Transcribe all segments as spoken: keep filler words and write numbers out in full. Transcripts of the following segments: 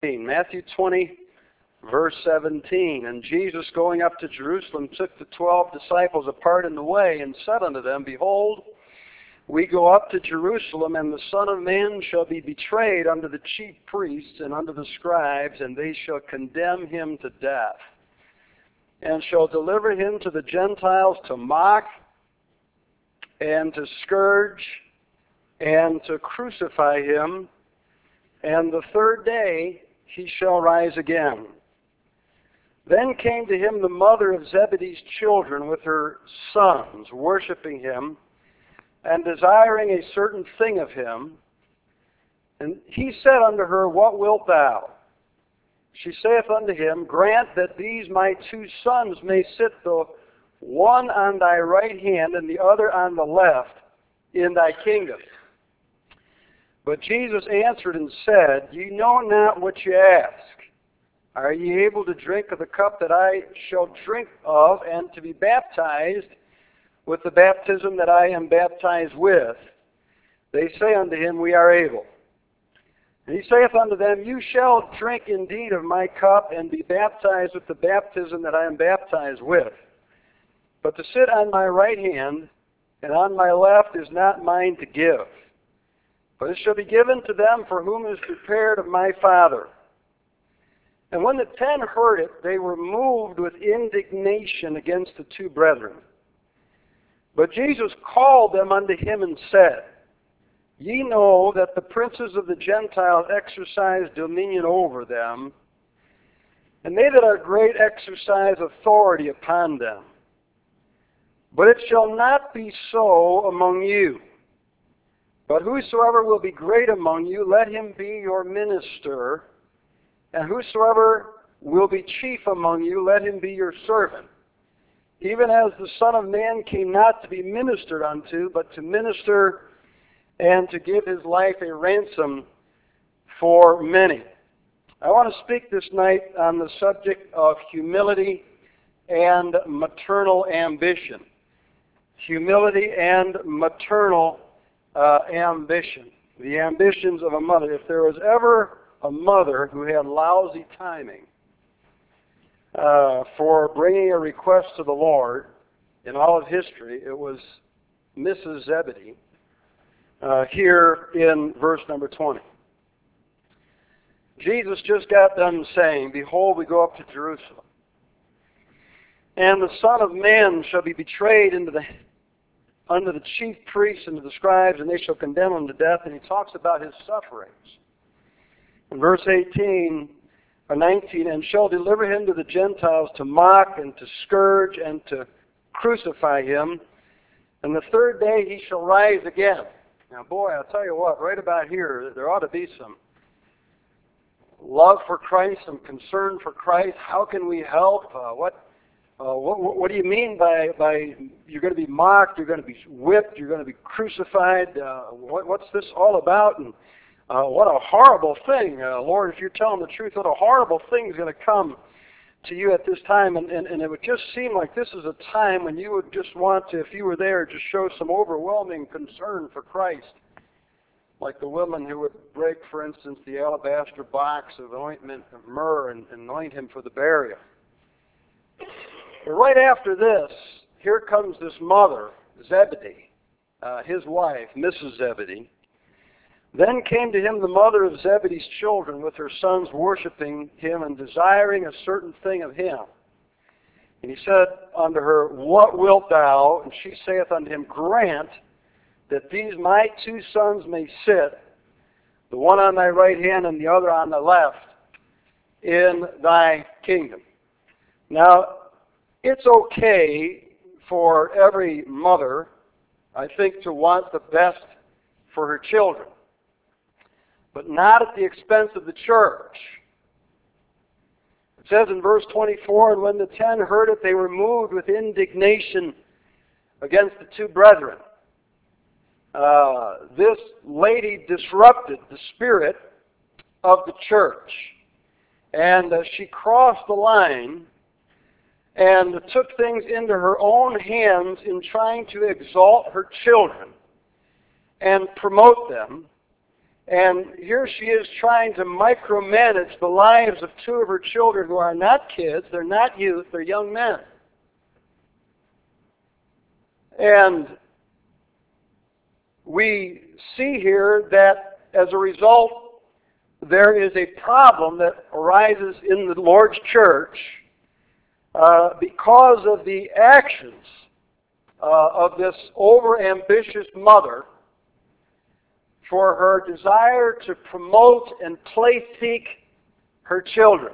Matthew twenty, verse seventeen. And Jesus, going up to Jerusalem, took the twelve disciples apart in the way, and said unto them, Behold, we go up to Jerusalem, and the Son of Man shall be betrayed unto the chief priests and unto the scribes, and they shall condemn him to death, and shall deliver him to the Gentiles to mock, and to scourge, and to crucify him, and the third day he shall rise again. Then came to him the mother of Zebedee's children with her sons, worshiping him, and desiring a certain thing of him. And he said unto her, What wilt thou? She saith unto him, Grant that these my two sons may sit the one on thy right hand and the other on the left in thy kingdom. But Jesus answered and said, Ye know not what ye ask. Are ye able to drink of the cup that I shall drink of, and to be baptized with the baptism that I am baptized with? They say unto him, We are able. And he saith unto them, You shall drink indeed of my cup, and be baptized with the baptism that I am baptized with. But to sit on my right hand and on my left is not mine to give, but it shall be given to them for whom is prepared of my Father. And when the ten heard it, they were moved with indignation against the two brethren. But Jesus called them unto him and said, Ye know that the princes of the Gentiles exercise dominion over them, and they that are great exercise authority upon them. But it shall not be so among you. But whosoever will be great among you, let him be your minister. And whosoever will be chief among you, let him be your servant. Even as the Son of Man came not to be ministered unto, but to minister and to give his life a ransom for many. I want to speak this night on the subject of humility and maternal ambition. Humility and maternal uh, ambition. The ambitions of a mother. If there was ever a mother who had lousy timing uh, for bringing a request to the Lord in all of history, it was Missus Zebedee uh, here in verse number twenty. Jesus just got done saying, Behold, we go up to Jerusalem, and the Son of Man shall be betrayed into the under the chief priests and the scribes, and they shall condemn him to death. And he talks about his sufferings. In verse eighteen or nineteen, and shall deliver him to the Gentiles to mock and to scourge and to crucify him. And the third day he shall rise again. Now, boy, I'll tell you what, right about here, there ought to be some love for Christ, some concern for Christ. How can we help? Uh, what, uh, what, what do you mean by, by you're going to be mocked, you're going to be whipped, you're going to be crucified? Uh, what, what's this all about? And Uh, what a horrible thing, uh, Lord, if you're telling the truth, what a horrible thing is going to come to you at this time. And, and, and it would just seem like this is a time when you would just want to, if you were there, just show some overwhelming concern for Christ. Like the woman who would break, for instance, the alabaster box of ointment of myrrh and, and anoint him for the burial. But right after this, here comes this mother, Zebedee, uh, his wife, Missus Zebedee. Then came to him the mother of Zebedee's children with her sons, worshiping him and desiring a certain thing of him. And he said unto her, What wilt thou? And she saith unto him, Grant that these my two sons may sit, the one on thy right hand and the other on the left, in thy kingdom. Now, it's okay for every mother, I think, to want the best for her children, but not at the expense of the church. It says in verse twenty-four, And when the ten heard it, they were moved with indignation against the two brethren. Uh, this lady disrupted the spirit of the church. And uh, she crossed the line and took things into her own hands in trying to exalt her children and promote them And here she is trying to micromanage the lives of two of her children who are not kids, they're not youth, they're young men. And we see here that as a result, there is a problem that arises in the Lord's church uh, because of the actions uh, of this overambitious mother for her desire to promote and place-seek her children.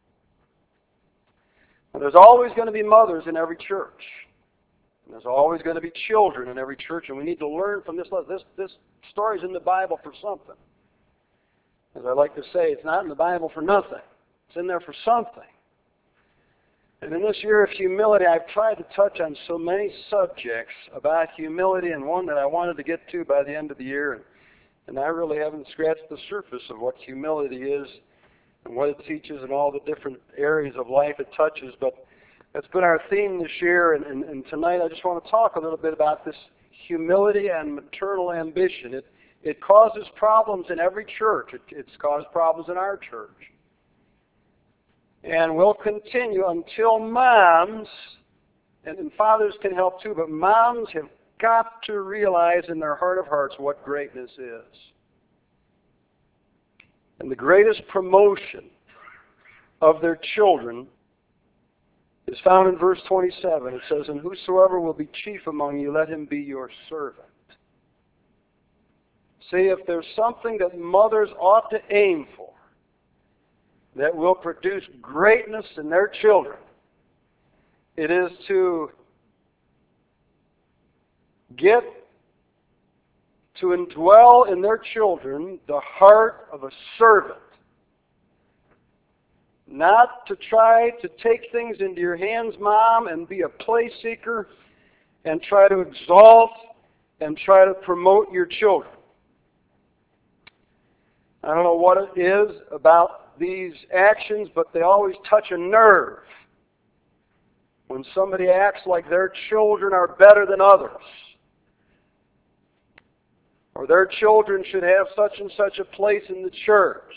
And there's always going to be mothers in every church. And there's always going to be children in every church, and we need to learn from this. This, this story's in the Bible for something. As I like to say, it's not in the Bible for nothing. It's in there for something. And in this year of humility, I've tried to touch on so many subjects about humility, and one that I wanted to get to by the end of the year. And, and I really haven't scratched the surface of what humility is and what it teaches and all the different areas of life it touches. But that's been our theme this year, and, and, and tonight I just want to talk a little bit about this humility and maternal ambition. It, it causes problems in every church. It, it's caused problems in our church. And will continue until moms, and, and fathers can help too, but moms have got to realize in their heart of hearts what greatness is. And the greatest promotion of their children is found in verse twenty-seven. It says, "And whosoever will be chief among you, let him be your servant." See, if there's something that mothers ought to aim for that will produce greatness in their children, it is to get to indwell in their children the heart of a servant. Not to try to take things into your hands, Mom, and be a place seeker and try to exalt and try to promote your children. I don't know what it is about these actions, but they always touch a nerve. When somebody acts like their children are better than others, or their children should have such and such a place in the church,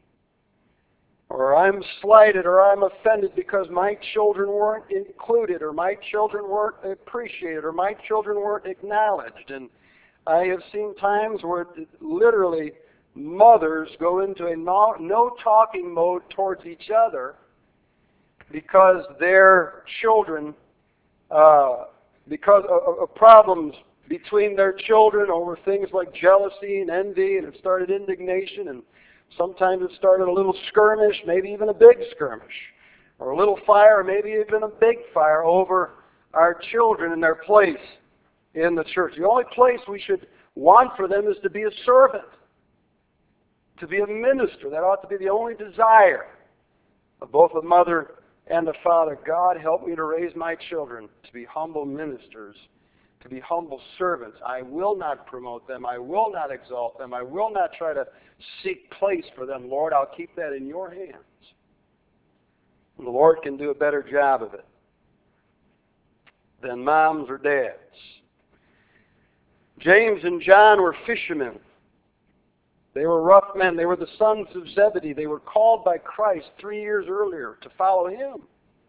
or I'm slighted or I'm offended because my children weren't included, or my children weren't appreciated, or my children weren't acknowledged. And I have seen times where literally mothers go into a no, no talking mode towards each other because their children, uh, because of, of problems between their children over things like jealousy and envy, and it started indignation, and sometimes it started a little skirmish, maybe even a big skirmish, or a little fire, maybe even a big fire over our children and their place in the church. The only place we should want for them is to be a servant, to be a minister. That ought to be the only desire of both a mother and a father. God, help me to raise my children to be humble ministers, to be humble servants. I will not promote them. I will not exalt them. I will not try to seek place for them. Lord, I'll keep that in your hands. And the Lord can do a better job of it than moms or dads. James and John were fishermen. They were rough men. They were the sons of Zebedee. They were called by Christ three years earlier to follow Him.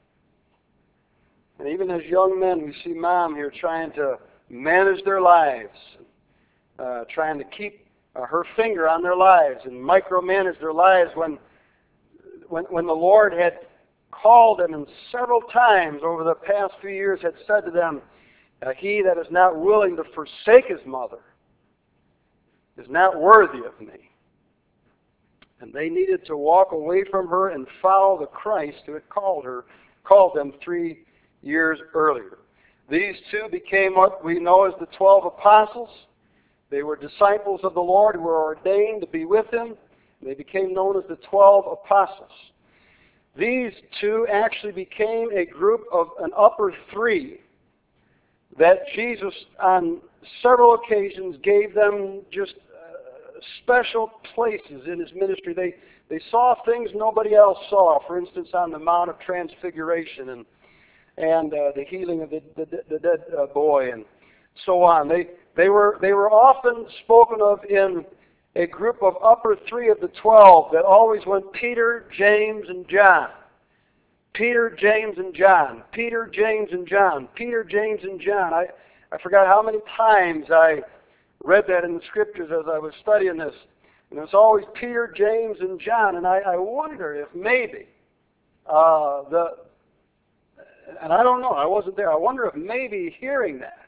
And even as young men, we see Mom here trying to manage their lives, uh, trying to keep uh, her finger on their lives and micromanage their lives when, when, when the Lord had called them and several times over the past few years had said to them, uh, he that is not willing to forsake his mother is not worthy of me. And they needed to walk away from her and follow the Christ who had called her, called them three years earlier. These two became what we know as the twelve apostles. They were disciples of the Lord who were ordained to be with Him. They became known as the twelve apostles. These two actually became a group of an upper three that Jesus on several occasions gave them just uh, special places in His ministry. They, they saw things nobody else saw. For instance, on the Mount of Transfiguration and and uh, the healing of the, the, the dead uh, boy, and so on. They they were they were often spoken of in a group of upper three of the twelve that always went Peter, James, and John. Peter, James, and John. Peter, James, and John. Peter, James, and John. I, I forgot how many times I read that in the Scriptures as I was studying this. And it's always Peter, James, and John. And I, I wonder if maybe uh, the, and I don't know, I wasn't there. I wonder if maybe hearing that,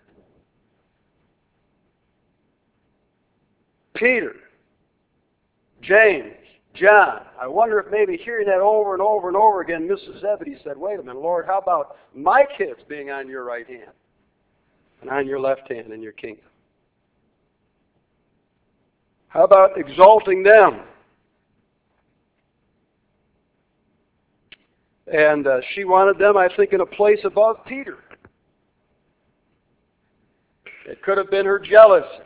Peter, James, John, I wonder if maybe hearing that over and over and over again, Missus Zebedee said, wait a minute, Lord, how about my kids being on your right hand and on your left hand in your kingdom? How about exalting them? And uh, she wanted them, I think, in a place above Peter. It could have been her jealousy.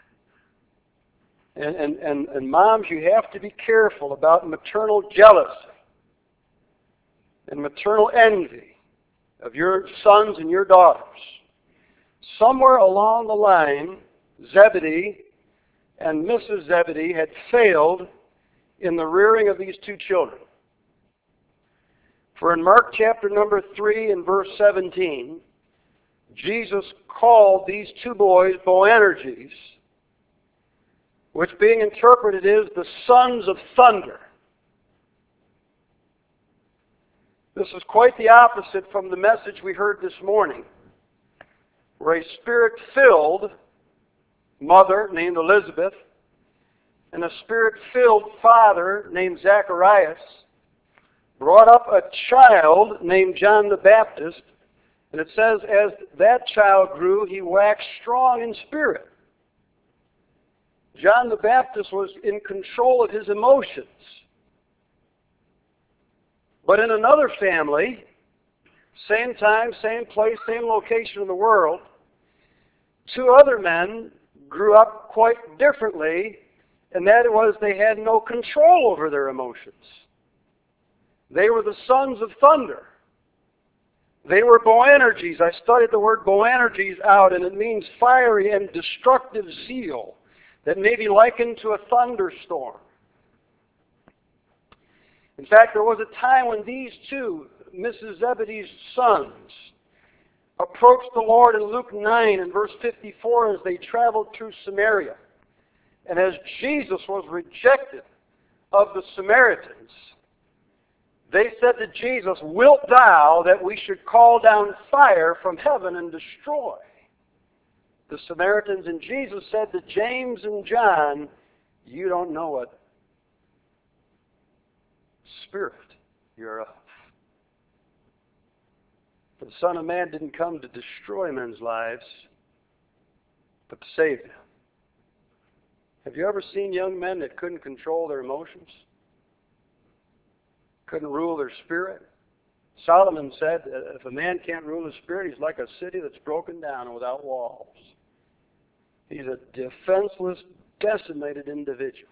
And, and, and, and moms, you have to be careful about maternal jealousy and maternal envy of your sons and your daughters. Somewhere along the line, Zebedee and Missus Zebedee had failed in the rearing of these two children. For in Mark chapter number three and verse seventeen, Jesus called these two boys Boanerges, which being interpreted is the sons of thunder. This is quite the opposite from the message we heard this morning, where a spirit-filled mother named Elizabeth and a spirit-filled father named Zacharias brought up a child named John the Baptist, and it says, as that child grew, he waxed strong in spirit. John the Baptist was in control of his emotions. But in another family, same time, same place, same location in the world, two other men grew up quite differently, and that was they had no control over their emotions. They were the sons of thunder. They were Boanerges. I studied the word Boanerges out, and it means fiery and destructive zeal that may be likened to a thunderstorm. In fact, there was a time when these two, Missus Zebedee's sons, approached the Lord in Luke nine and verse fifty-four as they traveled through Samaria. And as Jesus was rejected of the Samaritans, they said to Jesus, wilt thou that we should call down fire from heaven and destroy the Samaritans? And Jesus said to James and John, you don't know what spirit you're of. For the Son of Man didn't come to destroy men's lives, but to save them. Have you ever seen young men that couldn't control their emotions? Couldn't rule their spirit? Solomon said, if a man can't rule his spirit, he's like a city that's broken down and without walls. He's a defenseless, decimated individual.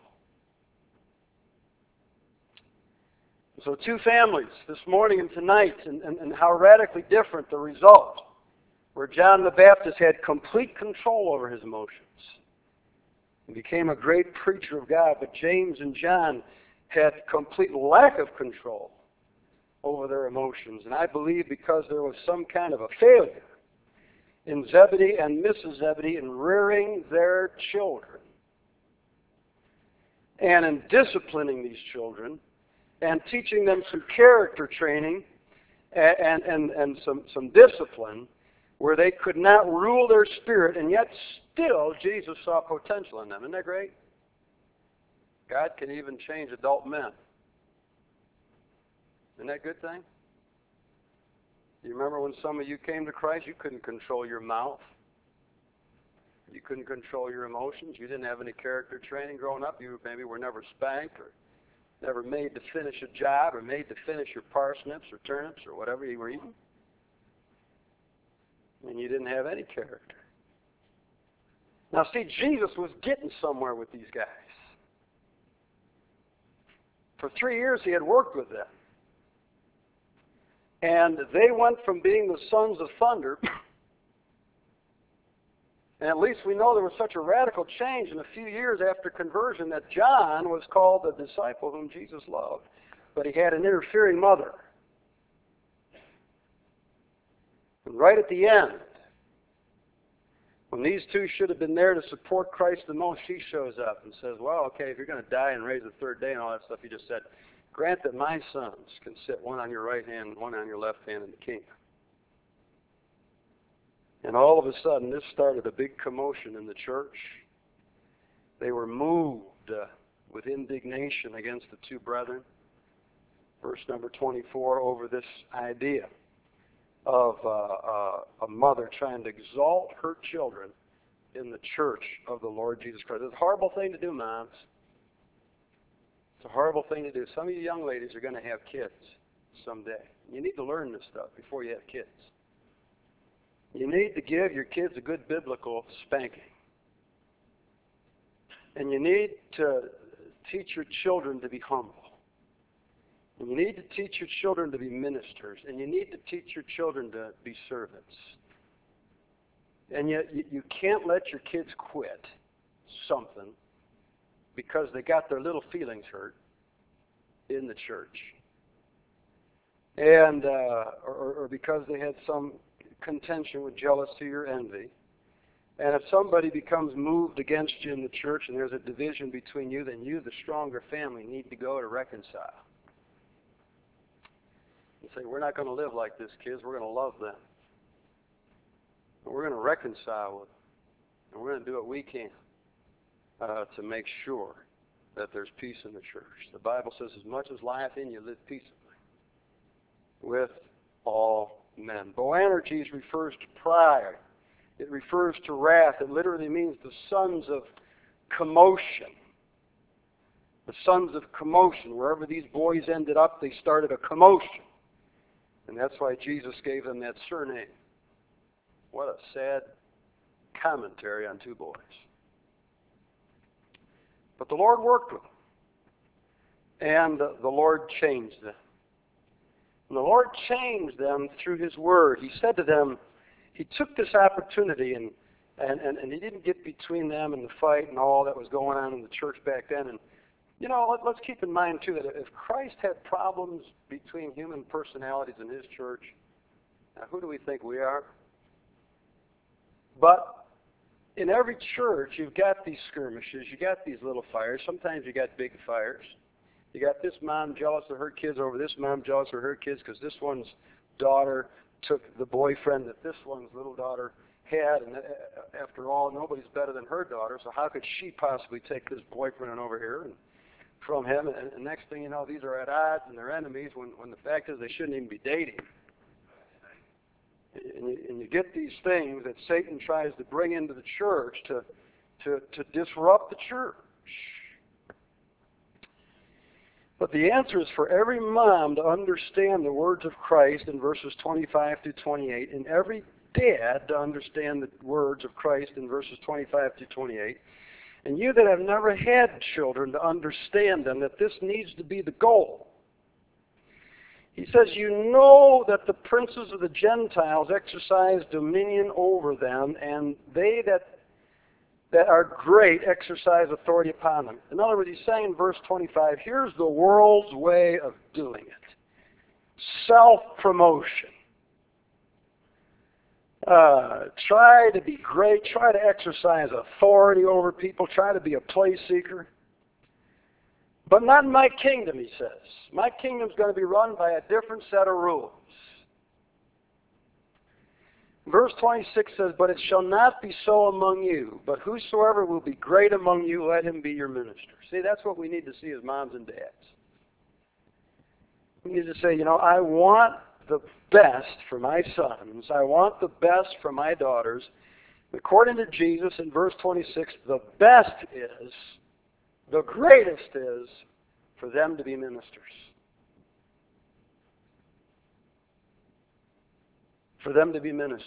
So two families this morning and tonight, and, and, and how radically different the result, where John the Baptist had complete control over his emotions. He became a great preacher of God, but James and John had complete lack of control over their emotions. And I believe because there was some kind of a failure in Zebedee and Missus Zebedee in rearing their children and in disciplining these children and teaching them some character training and, and, and, and some, some discipline where they could not rule their spirit, and yet still Jesus saw potential in them. Isn't that great? God can even change adult men. Isn't that a good thing? You remember when some of you came to Christ, you couldn't control your mouth. You couldn't control your emotions. You didn't have any character training growing up. You maybe were never spanked or never made to finish a job or made to finish your parsnips or turnips or whatever you were eating. And you didn't have any character. Now see, Jesus was getting somewhere with these guys. For three years he had worked with them. And they went from being the sons of thunder And at least we know there was such a radical change in a few years after conversion that John was called the disciple whom Jesus loved. But he had an interfering mother. And right at the end, when these two should have been there to support Christ the most, she shows up and says, well, okay, if you're going to die and raise the third day and all that stuff you just said, grant that my sons can sit one on your right hand and one on your left hand in the kingdom. And all of a sudden, this started a big commotion in the church. They were moved uh, with indignation against the two brethren. Verse number twenty-four, over this idea of uh, uh, a mother trying to exalt her children in the church of the Lord Jesus Christ. It's a horrible thing to do, moms. It's a horrible thing to do. Some of you young ladies are going to have kids someday. You need to learn this stuff before you have kids. You need to give your kids a good biblical spanking. And you need to teach your children to be humble. And you need to teach your children to be ministers. And you need to teach your children to be servants. And yet you, you can't let your kids quit something because they got their little feelings hurt in the church. And uh, or, or because they had some contention with jealousy or envy. And if somebody becomes moved against you in the church and there's a division between you, then you, the stronger family, need to go to reconcile. And say, we're not going to live like this, kids. We're going to love them. And we're going to reconcile with them. And we're going to do what we can uh, to make sure that there's peace in the church. The Bible says, as much as lieth in you, live peaceably with all men. Boanerges refers to pride. It refers to wrath. It literally means the sons of commotion. The sons of commotion. Wherever these boys ended up, they started a commotion. And that's why Jesus gave them that surname. What a sad commentary on two boys. But the Lord worked with them. And uh, the Lord changed them. And the Lord changed them through His Word. He said to them, He took this opportunity and, and, and, and He didn't get between them and the fight and all that was going on in the church back then. And, you know, let, let's keep in mind, too, that if Christ had problems between human personalities in His church, now who do we think we are? But in every church, you've got these skirmishes. You got these little fires. Sometimes you got big fires. You got this mom jealous of her kids over this mom jealous of her kids because this one's daughter took the boyfriend that this one's little daughter had, and after all, nobody's better than her daughter, so how could she possibly take this boyfriend over here and from him? And, and next thing you know, these are at odds and they're enemies when, when the fact is they shouldn't even be dating. And you, and you get these things that Satan tries to bring into the church to, to, to disrupt the church. But the answer is for every mom to understand the words of Christ in verses twenty-five through twenty-eight, and every dad to understand the words of Christ in verses twenty-five through twenty-eight, and you that have never had children to understand them, that this needs to be the goal. He says, you know that the princes of the Gentiles exercise dominion over them, and they that that are great exercise authority upon them. In other words, he's saying in verse twenty-five, here's the world's way of doing it. Self-promotion. Uh, try to be great. Try to exercise authority over people. Try to be a place seeker. But not in my kingdom, he says. My kingdom's going to be run by a different set of rules. Verse twenty-six says, but it shall not be so among you, but whosoever will be great among you, let him be your minister. See, that's what we need to see as moms and dads. We need to say, you know, I want the best for my sons. I want the best for my daughters. According to Jesus in verse twenty-six, the best is, the greatest is, for them to be ministers. For them to be ministers.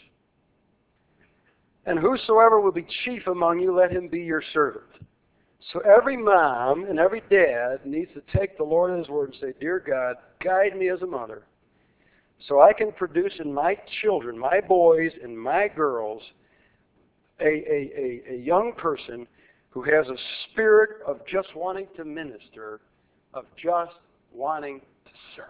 And whosoever will be chief among you, let him be your servant. So every mom and every dad needs to take the Lord at His word and say, dear God, guide me as a mother so I can produce in my children, my boys and my girls, a, a, a, a young person who has a spirit of just wanting to minister, of just wanting to serve.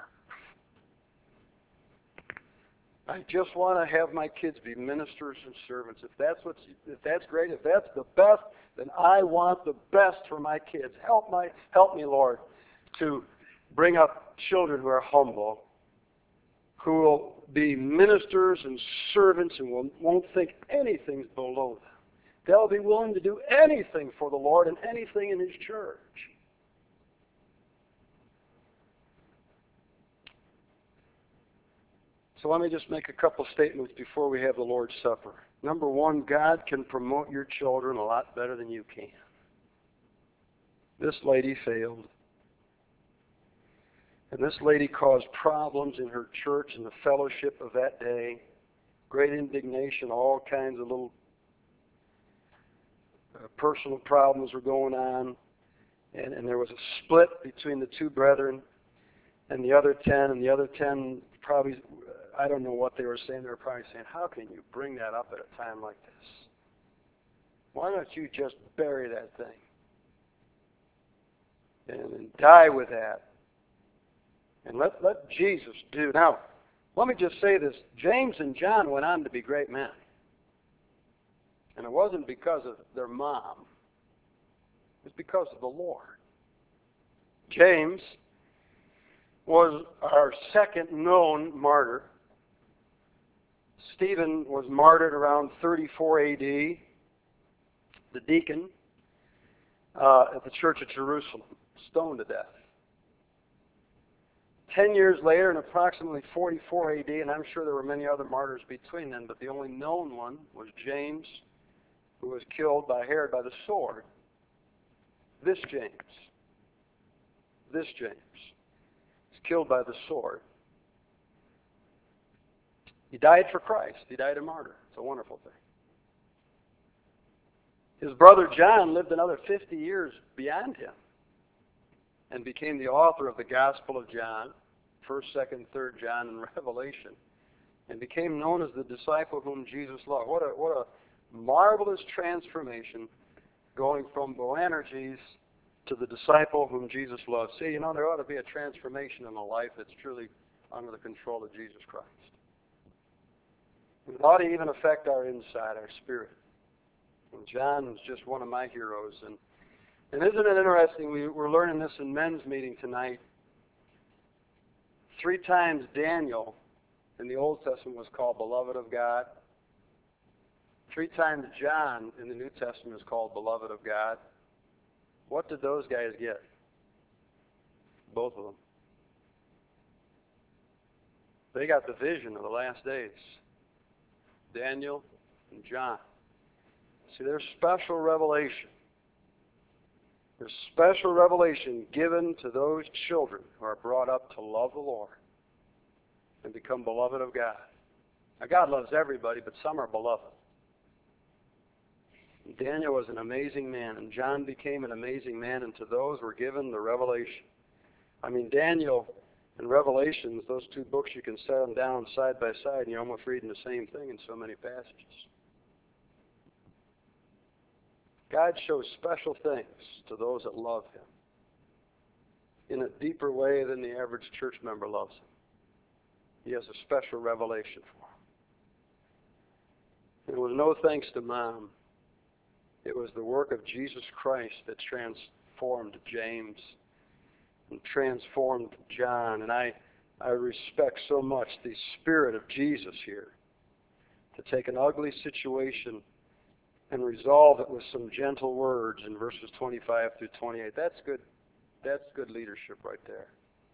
I just want to have my kids be ministers and servants. If that's what's, if that's great, if that's the best, then I want the best for my kids. Help my, help me, Lord, to bring up children who are humble, who will be ministers and servants and will, won't think anything's below them. They'll be willing to do anything for the Lord and anything in His church. So let me just make a couple statements before we have the Lord's Supper. Number one, God can promote your children a lot better than you can. This lady failed. And this lady caused problems in her church and the fellowship of that day. Great indignation, all kinds of little uh, personal problems were going on. And, and there was a split between the two brethren and the other ten. And the other ten probably, I don't know what they were saying. They were probably saying, how can you bring that up at a time like this? Why don't you just bury that thing and, and die with that? And let, let Jesus do. Now, let me just say this. James and John went on to be great men. And it wasn't because of their mom. It was because of the Lord. James was our second known martyr. Stephen was martyred around thirty-four A D, the deacon uh, at the church of Jerusalem, stoned to death. Ten years later, in approximately forty-four A D, and I'm sure there were many other martyrs between them, but the only known one was James, who was killed by Herod by the sword. This James, this James, was killed by the sword. He died for Christ. He died a martyr. It's a wonderful thing. His brother John lived another fifty years beyond him and became the author of the Gospel of John, first, second, third John, and Revelation, and became known as the disciple whom Jesus loved. What a, what a marvelous transformation, going from Boanerges to the disciple whom Jesus loved. See, you know, there ought to be a transformation in a life that's truly under the control of Jesus Christ. It ought to even affect our inside, our spirit. And John is just one of my heroes. And, and isn't it interesting, we, we're learning this in men's meeting tonight. Three times Daniel in the Old Testament was called beloved of God. Three times John in the New Testament is called beloved of God. What did those guys get? Both of them. They got the vision of the last days. Daniel and John. See, there's special revelation. There's special revelation given to those children who are brought up to love the Lord and become beloved of God. Now, God loves everybody, but some are beloved. Daniel was an amazing man, and John became an amazing man, and to those were given the revelation. I mean, Daniel and Revelations, those two books, you can set them down side by side, and you're almost reading the same thing in so many passages. God shows special things to those that love Him in a deeper way than the average church member loves Him. He has a special revelation for him. It was no thanks to Mom. It was the work of Jesus Christ that transformed James and transformed John. And I, I respect so much the Spirit of Jesus here to take an ugly situation and resolve it with some gentle words in verses twenty-five through twenty-eight. That's good. That's good leadership right there.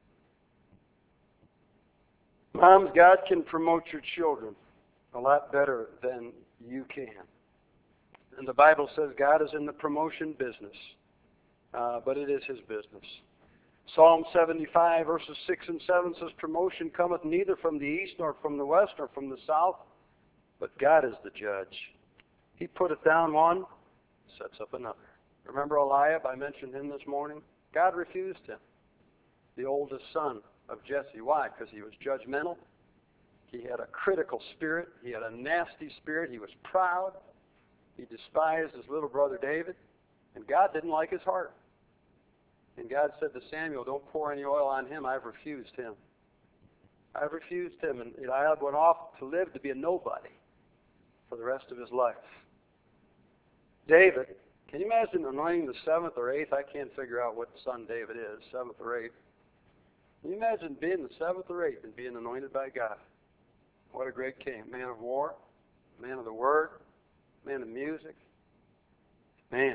Moms, God can promote your children a lot better than you can. And the Bible says God is in the promotion business, uh, but it is His business. Psalm seventy-five, verses six and seven says, promotion cometh neither from the east, nor from the west, nor from the south, but God is the judge. He putteth down one, sets up another. Remember Eliab? I mentioned him this morning. God refused him, the oldest son of Jesse. Why? Because he was judgmental. He had a critical spirit. He had a nasty spirit. He was proud. He despised his little brother David, and God didn't like his heart. And God said to Samuel, don't pour any oil on him. I've refused him. I've refused him. And Eliab went off to live to be a nobody for the rest of his life. David, can you imagine anointing the seventh or eighth? I can't figure out what son David is, seventh or eighth. Can you imagine being the seventh or eighth and being anointed by God? What a great king. Man of war, man of the word, man of music. Man.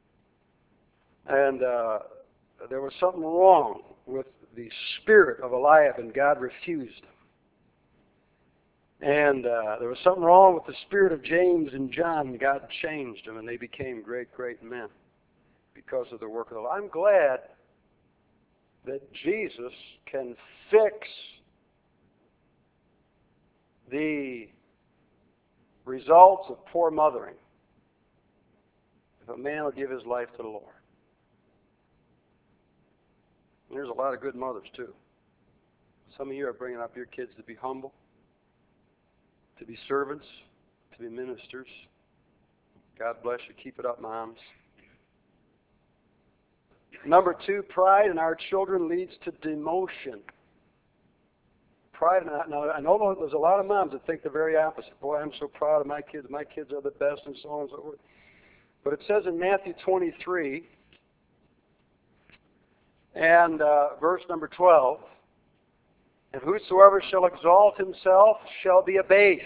And uh, there was something wrong with the spirit of Eliab, and God refused him. And uh, there was something wrong with the spirit of James and John, and God changed them, and they became great, great men because of the work of the Lord. I'm glad that Jesus can fix the results of poor mothering if a man will give his life to the Lord. And there's a lot of good mothers, too. Some of you are bringing up your kids to be humble, to be servants, to be ministers. God bless you. Keep it up, moms. Number two, pride in our children leads to demotion. Pride in our, now, I know there's a lot of moms that think the very opposite. Boy, I'm so proud of my kids. My kids are the best, and so on and so forth. But it says in Matthew twenty-three, and uh, verse number twelve, and whosoever shall exalt himself shall be abased.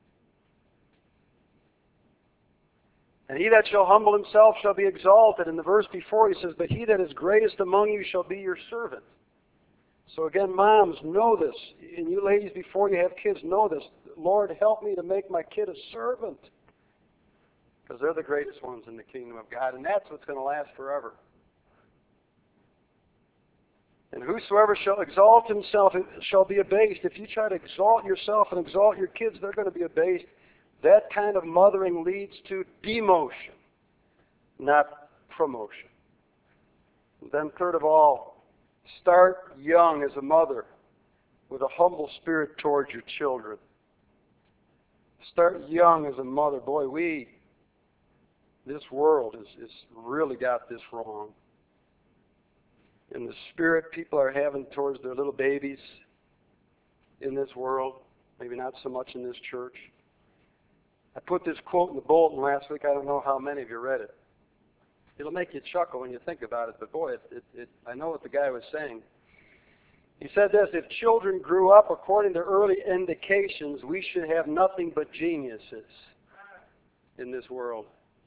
And he that shall humble himself shall be exalted. In the verse before he says, but he that is greatest among you shall be your servant. So again, moms, know this. And you ladies, before you have kids, know this. Lord, help me to make my kid a servant. Because they're the greatest ones in the kingdom of God. And that's what's going to last forever. And whosoever shall exalt himself shall be abased. If you try to exalt yourself and exalt your kids, they're going to be abased. That kind of mothering leads to demotion, not promotion. And then third of all, start young as a mother with a humble spirit towards your children. Start young as a mother. Boy, we, this world has, has really got this wrong. In the spirit people are having towards their little babies in this world, maybe not so much in this church. I put this quote in the bulletin last week. I don't know how many of you read it. It'll make you chuckle when you think about it, but boy, it, it, it, I know what the guy was saying. He said this, if children grew up according to early indications, we should have nothing but geniuses in this world.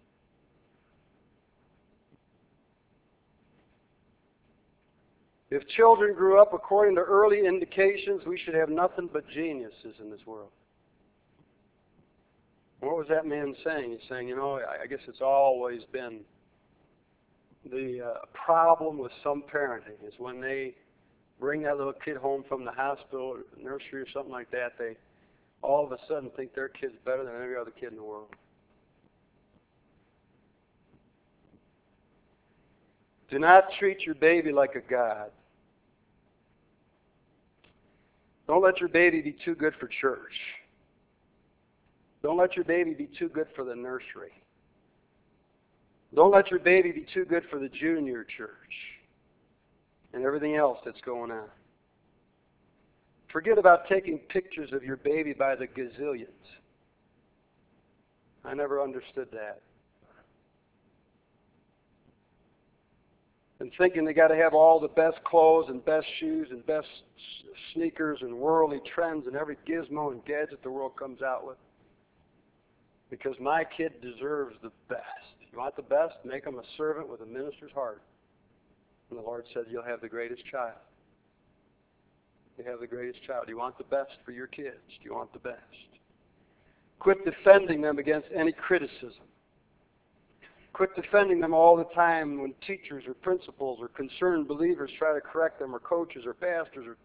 If children grew up according to early indications, we should have nothing but geniuses in this world. What was that man saying? He's saying, you know, I guess it's always been the uh, problem with some parenting is when they bring that little kid home from the hospital or nursery or something like that, they all of a sudden think their kid's better than every other kid in the world. Do not treat your baby like a god. Don't let your baby be too good for church. Don't let your baby be too good for the nursery. Don't let your baby be too good for the junior church and everything else that's going on. Forget about taking pictures of your baby by the gazillions. I never understood that. And thinking they got to have all the best clothes and best shoes and best sneakers and worldly trends and every gizmo and gadget the world comes out with. Because my kid deserves the best. You want the best? Make him a servant with a minister's heart. And the Lord said, you'll have the greatest child. You have the greatest child. Do you want the best for your kids? Do you want the best? Quit defending them against any criticism. Quit defending them all the time when teachers or principals or concerned believers try to correct them, or coaches or pastors or,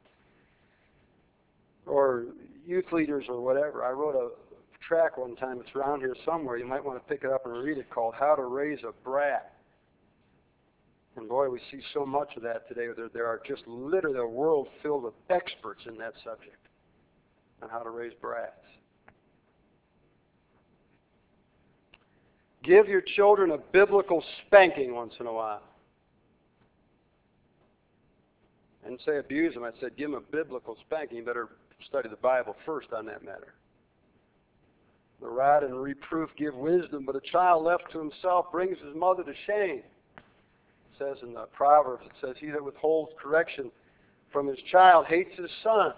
or youth leaders or whatever. I wrote a track one time. It's around here somewhere. You might want to pick it up and read it, called How to Raise a Brat. And boy, we see so much of that today. There, there are just literally a world filled with experts in that subject on how to raise brats. Give your children a biblical spanking once in a while. I didn't say abuse them. I said give them a biblical spanking. You better study the Bible first on that matter. The rod and reproof give wisdom, but a child left to himself brings his mother to shame. It says in the Proverbs, it says, he that withholds correction from his child hates his son.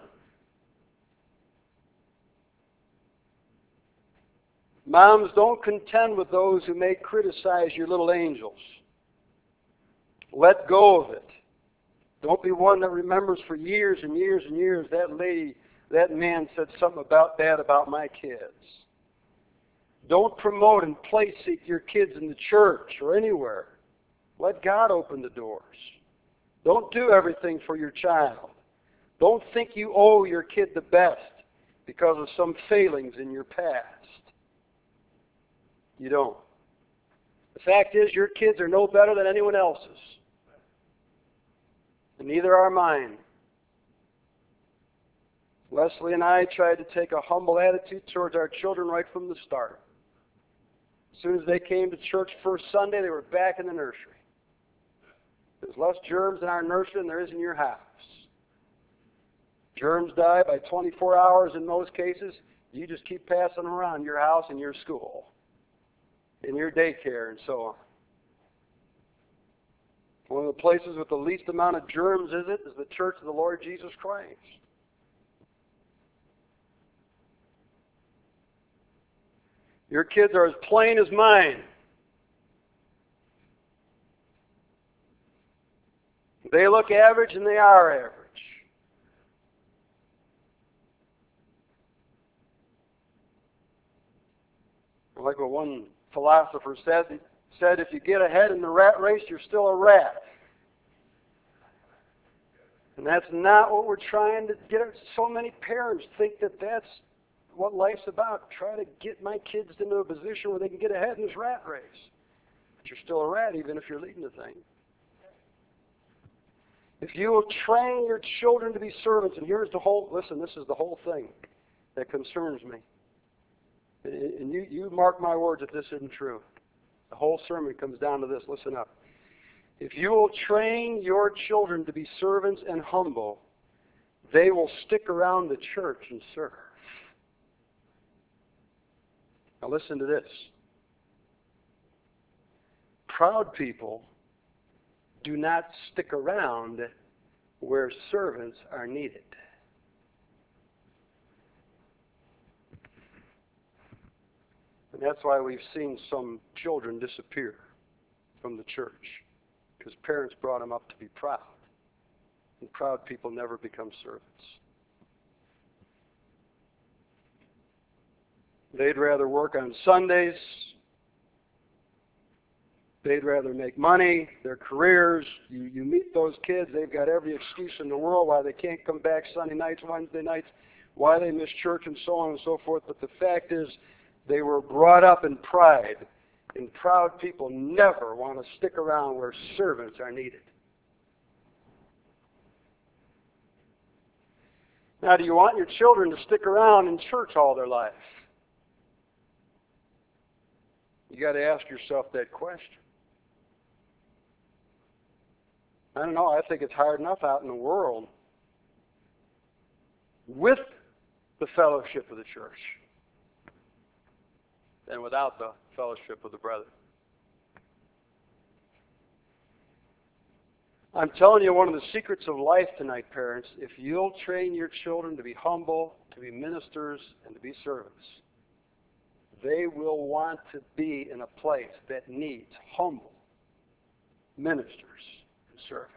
Moms, don't contend with those who may criticize your little angels. Let go of it. Don't be one that remembers for years and years and years that lady, that man said something about that about my kids. Don't promote and place seek your kids in the church or anywhere. Let God open the doors. Don't do everything for your child. Don't think you owe your kid the best because of some failings in your past. You don't. The fact is, your kids are no better than anyone else's. And neither are mine. Leslie and I tried to take a humble attitude towards our children right from the start. As soon as they came to church first Sunday, they were back in the nursery. There's less germs in our nursery than there is in your house. Germs die by twenty-four hours in most cases. You just keep passing them around your house and your school, in your daycare, and so on. One of the places with the least amount of germs, is it, is the church of the Lord Jesus Christ. Your kids are as plain as mine. They look average, and they are average. Like what one philosopher said, he said, if you get ahead in the rat race, you're still a rat. And that's not what we're trying to get. So many parents think that that's what life's about. Try to get my kids into a position where they can get ahead in this rat race. But you're still a rat even if you're leading the thing. If you will train your children to be servants, and here's the whole, listen, this is the whole thing that concerns me. And you, you mark my words if this isn't true. The whole sermon comes down to this. Listen up. If you will train your children to be servants and humble, they will stick around the church and serve. Now listen to this. Proud people do not stick around where servants are needed. And that's why we've seen some children disappear from the church, because parents brought them up to be proud. And proud people never become servants. They'd rather work on Sundays. They'd rather make money, their careers. You, you meet those kids, they've got every excuse in the world why they can't come back Sunday nights, Wednesday nights, why they miss church, and so on and so forth. But the fact is, they were brought up in pride, and proud people never want to stick around where servants are needed. Now, do you want your children to stick around in church all their life? You got to ask yourself that question. I don't know, I think it's hard enough out in the world with the fellowship of the church than without the fellowship of the brethren. I'm telling you, one of the secrets of life tonight, parents, if you'll train your children to be humble, to be ministers, and to be servants, they will want to be in a place that needs humble ministers and servants.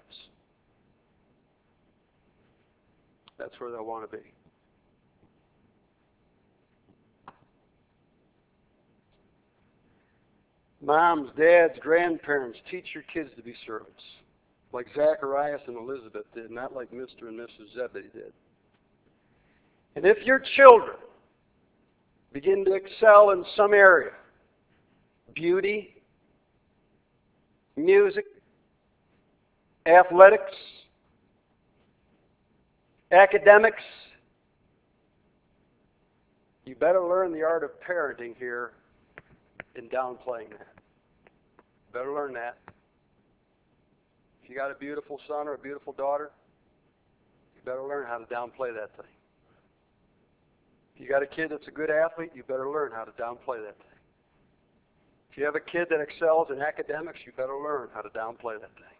That's where they'll want to be. Moms, dads, grandparents, teach your kids to be servants, like Zacharias and Elizabeth did, not like Mister and Missus Zebedee did. And if your children begin to excel in some area, beauty, music, athletics, academics, you better learn the art of parenting here in downplaying that. You better learn that. If you got a beautiful son or a beautiful daughter, you better learn how to downplay that thing. If you got a kid that's a good athlete, you better learn how to downplay that thing. If you have a kid that excels in academics, you better learn how to downplay that thing.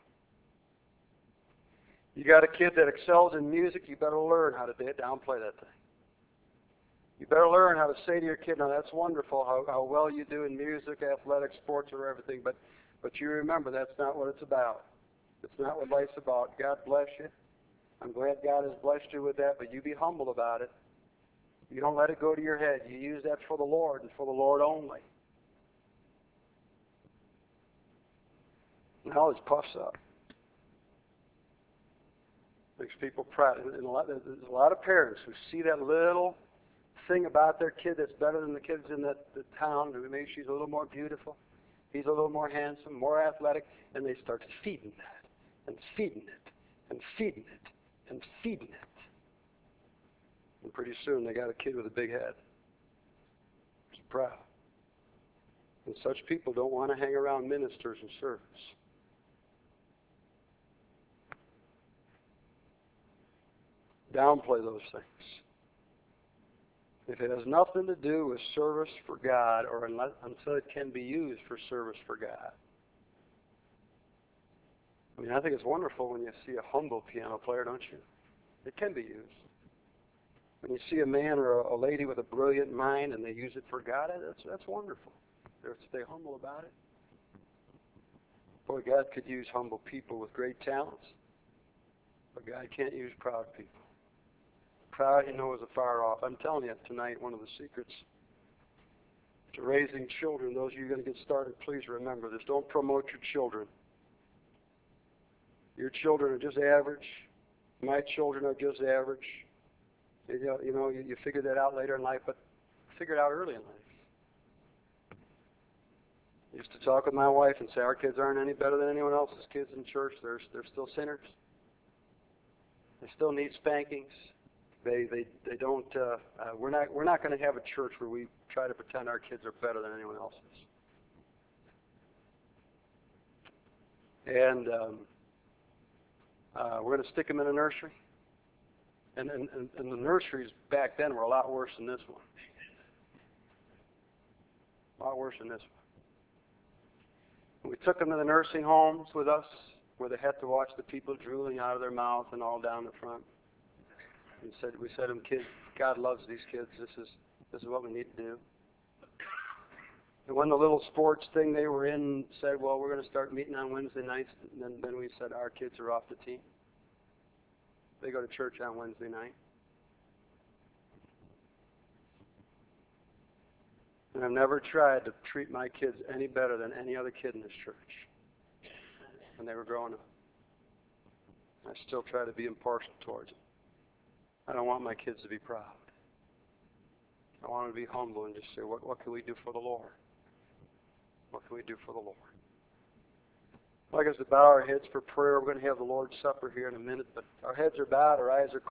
You got a kid that excels in music, you better learn how to downplay that thing. You better learn how to say to your kid, now that's wonderful how, how well you do in music, athletics, sports, or everything, but, but you remember that's not what it's about. It's not what life's about. God bless you. I'm glad God has blessed you with that, but you be humble about it. You don't let it go to your head. You use that for the Lord and for the Lord only. And always puffs up. Makes people proud. And a lot, there's a lot of parents who see that little thing about their kid that's better than the kids in that the town. Maybe she's a little more beautiful. He's a little more handsome, more athletic. And they start feeding that and feeding it and feeding it and feeding it. And pretty soon they got a kid with a big head. He's proud. And such people don't want to hang around ministers and servants. Downplay those things. If it has nothing to do with service for God, or unless, until it can be used for service for God. I mean, I think it's wonderful when you see a humble piano player, don't you? It can be used. When you see a man or a, a lady with a brilliant mind and they use it for God, that's, that's wonderful. They're, stay humble about it. Boy, God could use humble people with great talents, but God can't use proud people. Proud, you know, is afar off. I'm telling you tonight, one of the secrets to raising children, those of you who are going to get started, please remember this. Don't promote your children. Your children are just average. My children are just average. You know, you, know, you, you figure that out later in life, but figure it out early in life. I used to talk with my wife and say, our kids aren't any better than anyone else's kids in church. They're, they're still sinners. They still need spankings. They they they don't. Uh, uh, we're not we're not going to have a church where we try to pretend our kids are better than anyone else's. And um, uh, we're going to stick them in a nursery. And, and and and the nurseries back then were a lot worse than this one. A lot worse than this one. We took them to the nursing homes with us, where they had to watch the people drooling out of their mouth and all down the front. We said, we said to them, kids, God loves these kids. This is this is what we need to do. And when the little sports thing they were in said, well, we're going to start meeting on Wednesday nights, and then, then we said, our kids are off the team. They go to church on Wednesday night. And I've never tried to treat my kids any better than any other kid in this church when they were growing up. I still try to be impartial towards them. I don't want my kids to be proud. I want them to be humble and just say, what, what can we do for the Lord? What can we do for the Lord? I'd like us to bow our heads for prayer. We're going to have the Lord's Supper here in a minute, but our heads are bowed, our eyes are closed.